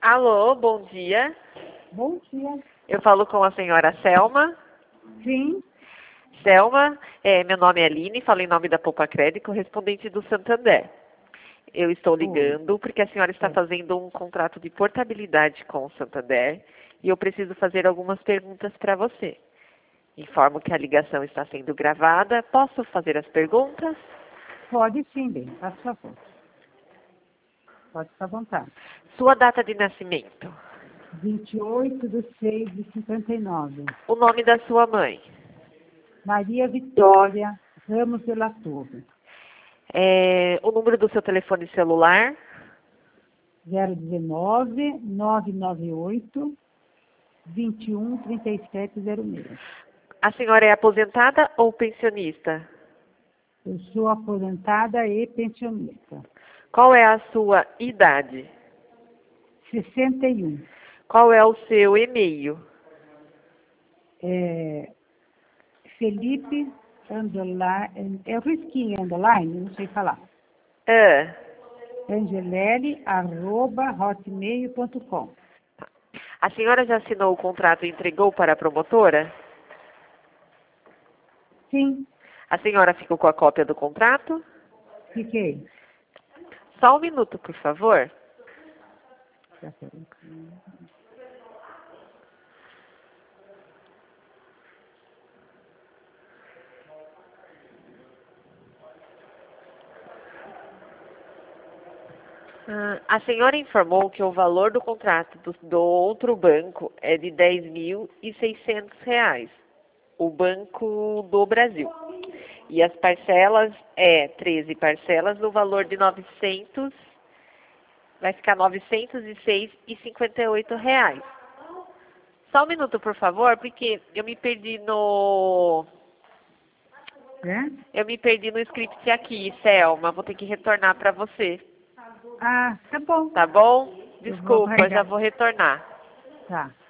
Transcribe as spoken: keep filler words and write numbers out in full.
Alô, bom dia. Bom dia. Eu falo com a senhora Selma. Sim. Selma, é, meu nome é Aline, falo em nome da Poupa Crédito, correspondente do Santander. Eu estou ligando porque a senhora está É. fazendo um contrato de portabilidade com o Santander e eu preciso fazer algumas perguntas para você. Informo que a ligação está sendo gravada. Posso fazer as perguntas? Pode sim, bem. Faça favor. Pode ficar à vontade. Sua data de nascimento. vinte e oito de seis de cinquenta e nove. O nome da sua mãe. Maria Vitória Ramos de la Torre. É, o número do seu telefone celular. zero um nove, nove nove oito, dois um, três sete zero seis. A senhora é aposentada ou pensionista? Eu sou aposentada e pensionista. Qual é a sua idade? sessenta e um. Qual é o seu e-mail? É, Felipe underline, é o risquinho underline, não sei falar. Ah, Angelele, arroba, hotmail ponto com. a senhora já assinou o contrato e entregou para a promotora? Sim, A senhora ficou com a cópia do contrato? fiquei. Só um minuto, por favor. Ah, a senhora informou que o valor do contrato do, do outro banco é de dez mil e seiscentos reais, o Banco do Brasil. E as parcelas é treze parcelas no valor de novecentos, vai ficar novecentos e seis reais e cinquenta e oito reais. Só um minuto, por favor, porque eu me perdi no É? eu me perdi no script aqui, Selma. Vou ter que retornar para você. Ah, tá bom. Tá bom? Eu vou Desculpa, já aguardar. vou retornar. Tá.